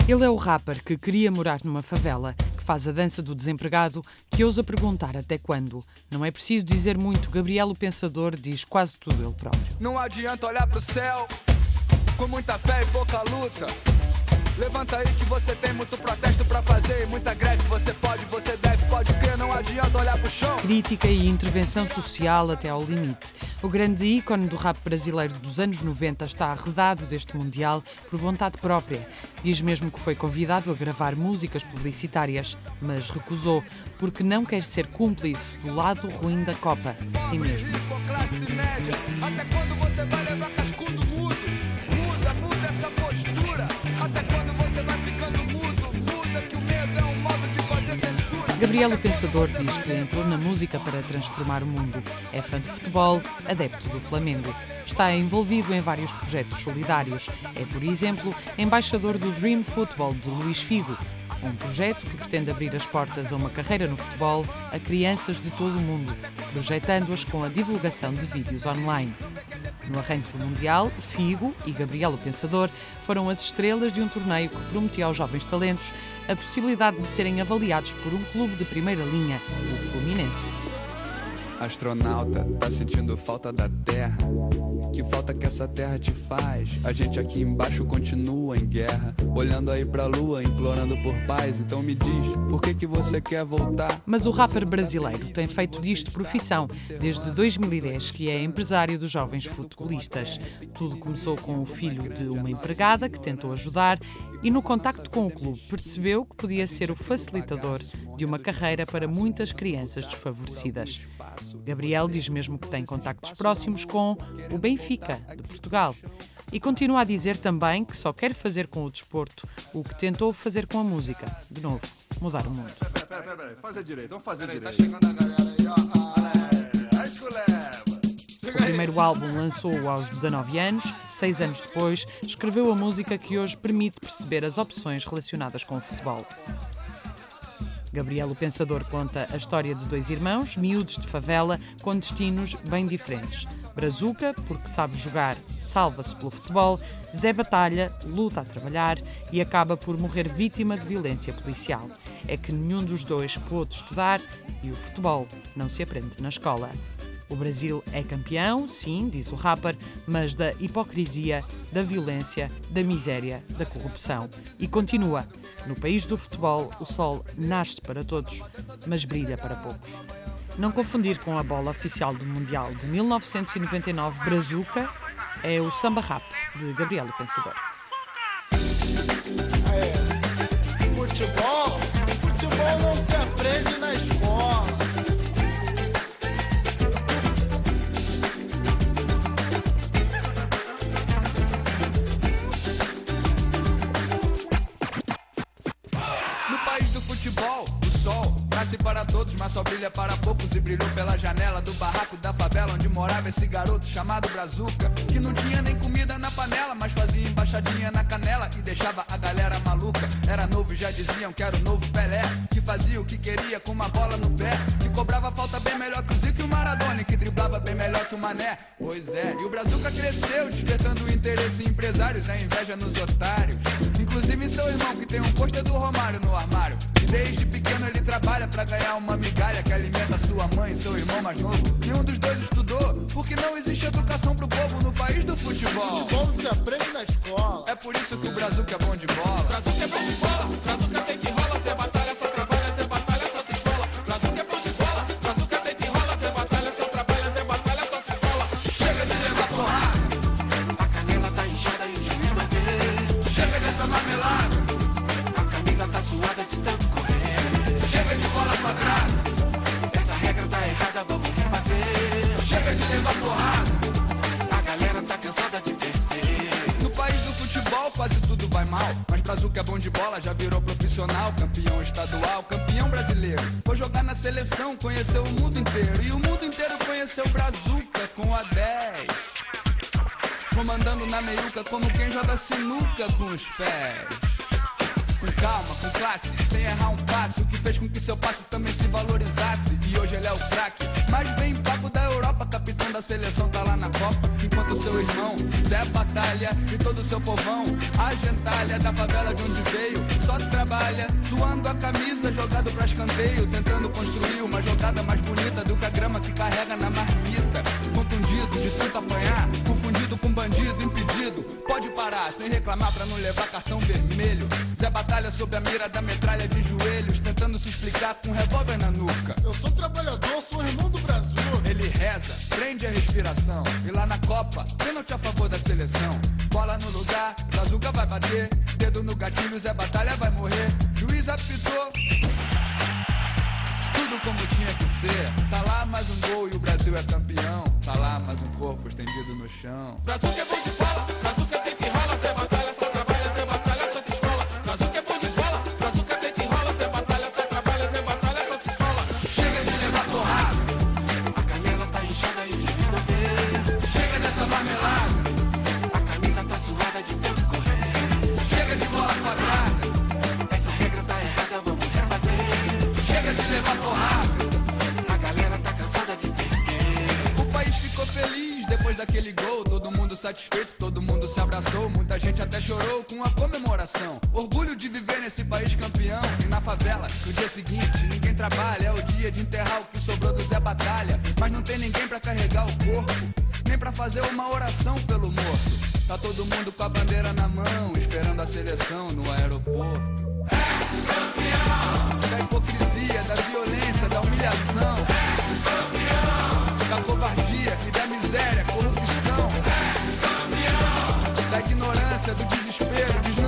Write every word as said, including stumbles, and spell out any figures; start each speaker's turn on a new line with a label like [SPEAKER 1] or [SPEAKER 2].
[SPEAKER 1] Ele é o rapper que queria morar numa favela, que faz a dança do desempregado, que ousa perguntar até quando. Não é preciso dizer muito, Gabriel o Pensador diz quase tudo ele próprio.
[SPEAKER 2] Não adianta olhar pro céu com muita fé e pouca luta. Levanta aí que você tem muito protesto pra fazer e muita greve. Você pode, você deve, pode crer, não adianta olhar pro chão.
[SPEAKER 1] Crítica e intervenção social até ao limite. O grande ícone do rap brasileiro dos anos noventa está arredado deste Mundial por vontade própria. Diz mesmo que foi convidado a gravar músicas publicitárias, mas recusou, porque não quer ser cúmplice do lado ruim da Copa, assim mesmo.
[SPEAKER 2] Classe média, até quando você vai levar cascudo mudo? Muda, muda essa postura. Até quando você vai ficando mudo? Muda que o medo é um modo de fazer censura.
[SPEAKER 1] Gabriel o Pensador diz que entrou na música para transformar o mundo. É fã de futebol, adepto do Flamengo. Está envolvido em vários projetos solidários. É, por exemplo, embaixador do Dream Football de Luís Figo, um projeto que pretende abrir as portas a uma carreira no futebol a crianças de todo o mundo, projetando-as com a divulgação de vídeos online. No arranque do Mundial, Figo e Gabriel o Pensador foram as estrelas de um torneio que prometia aos jovens talentos a possibilidade de serem avaliados por um clube de primeira linha, o Fluminense.
[SPEAKER 2] Astronauta, tá sentindo falta da Terra? Que falta que essa terra te faz? A gente aqui embaixo continua em guerra, olhando aí pra lua, implorando por paz. Então me diz, por que que você quer voltar?
[SPEAKER 1] Mas o rapper brasileiro tem feito disto profissão desde dois mil e dez, que é empresário dos jovens futebolistas. Tudo começou com o filho de uma empregada que tentou ajudar e no contacto com o clube percebeu que podia ser o facilitador de uma carreira para muitas crianças desfavorecidas. Gabriel diz mesmo que tem contactos próximos com o Benfica, de Portugal. E continua a dizer também que só quer fazer com o desporto o que tentou fazer com a música. De novo, mudar o mundo.
[SPEAKER 3] Pera, pera, pera, faz a direita, vamos fazer a direita. Tá chegando a galera aí, ó. Acho que leva.
[SPEAKER 1] O primeiro álbum lançou-o aos dezanove anos. Seis anos depois, escreveu a música que hoje permite perceber as opções relacionadas com o futebol. Gabriel o Pensador conta a história de dois irmãos, miúdos de favela, com destinos bem diferentes. Brazuca, porque sabe jogar, salva-se pelo futebol. Zé Batalha, luta a trabalhar e acaba por morrer vítima de violência policial. É que nenhum dos dois pôde estudar e o futebol não se aprende na escola. O Brasil é campeão, sim, diz o rapper, mas da hipocrisia, da violência, da miséria, da corrupção. E continua. No país do futebol, o sol nasce para todos, mas brilha para poucos. Não confundir com a bola oficial do Mundial de mil novecentos e noventa e nove, Brazuca, é o samba rap de Gabriel o Pensador.
[SPEAKER 4] É. Futebol, futebol não se aprende na escola.
[SPEAKER 2] Nasce para todos, mas só brilha para poucos. E brilhou pela janela do barraco da favela onde morava esse garoto chamado Brazuca, que não tinha nem comida na panela, mas fazia embaixadinha na canela e deixava a galera maluca. Era novo e já diziam que era o novo Pelé, que fazia o que queria com uma bola no pé, que cobrava falta bem melhor que o Zico e o Maradona, que driblava bem melhor que o Mané. Pois é, e o Brazuca cresceu, despertando o interesse em empresários, a inveja nos otários. Inclusive seu irmão, que tem um pôster do Romário no armário. E desde pequeno ele trabalha pra ganhar uma migalha que alimenta sua mãe e seu irmão mais novo. Nenhum dos dois estudou, porque não existe educação pro povo no país do futebol.
[SPEAKER 4] Futebol não se aprende na escola.
[SPEAKER 2] É por isso que o Brazuca é bom de bola.
[SPEAKER 5] Brazuca é bom de bola, Brazuca tem que rola, Zé Batalha só trabalha, Zé Batalha só se escola. Brazuca é bom de bola, Brazuca tem que rola, Zé Batalha só trabalha, Zé Batalha só se escola.
[SPEAKER 2] Chega de levar porrada,
[SPEAKER 5] a canela tá inchada e o juiz não vê.
[SPEAKER 2] chega dessa marmelada,
[SPEAKER 5] a camisa tá suada de tanto correr.
[SPEAKER 2] chega de bola quadrada,
[SPEAKER 5] essa regra tá errada, vamos refazer.
[SPEAKER 2] chega de levar porrada.
[SPEAKER 5] A galera tá cansada de perder.
[SPEAKER 2] No país do futebol quase tudo vai mal, mas Brazuca é bom de bola, já virou profissional. Campeão estadual, campeão brasileiro. Foi jogar na seleção, conheceu o mundo inteiro. E o mundo inteiro conheceu Brazuca com a dez, comandando na meiuca como quem joga sinuca com os pés. Com calma, com classe, sem errar um passo, o que fez com que seu passe também se valorizasse. E hoje ele é o craque, mais bem pago da Europa, capitão da seleção tá lá na Copa. Enquanto seu irmão, Zé Batalha e todo seu povão, a gentalha da favela de onde veio, só trabalha, suando a camisa, jogado pra escanteio, tentando construir uma jogada mais bonita do que a grama que carrega na marmita. Contundido de tanto apanhar, confundido com bandido, impedido, pode parar sem reclamar pra não levar cartão vermelho. Zé Batalha sob a mira da metralha de joelhos, tentando se explicar com um revólver na nuca.
[SPEAKER 4] Eu sou trabalhador, sou irmão do Brasil.
[SPEAKER 2] Ele reza, prende a respiração, e lá na Copa, pênalti a favor da seleção. Bola no lugar, Brazuca vai bater, dedo no gatilho, Zé Batalha vai morrer. Juiz apitou, tudo como tinha que ser. Tá lá mais um gol e o Brasil é campeão. Tá lá mais um corpo estendido no chão.
[SPEAKER 5] Brazuca é bom de bola, Brazuca tem que rola, Zé Batalha só trabalha, Zé Batalha só se esfola. Brazuca é bom de bola, Brazuca tem que rola, Zé Batalha só trabalha, Zé Batalha só se esfola.
[SPEAKER 2] Chega de levar porrada,
[SPEAKER 5] A canela tá inchada e de vida veia.
[SPEAKER 2] chega dessa marmelada,
[SPEAKER 5] A camisa tá suada de tanto correr.
[SPEAKER 2] chega de bola quadrada,
[SPEAKER 5] Essa regra tá errada, vamos refazer.
[SPEAKER 2] chega de levar porrada.
[SPEAKER 5] A galera tá cansada de perder.
[SPEAKER 2] O país ficou feliz depois daquele gol, todo mundo satisfeito, todo mundo se abraçou, muita gente até chorou com a comemoração. Orgulho de viver nesse país campeão. E na favela, no dia seguinte, ninguém trabalha, é o dia de enterrar o que sobrou do Zé Batalha. Mas não tem ninguém pra carregar o corpo, nem pra fazer uma oração pelo morto. Tá todo mundo com a bandeira na mão, esperando a seleção no aeroporto. Da hipocrisia, da violência, da humilhação, da covardia e da miséria, corrupção, da ignorância, do desespero,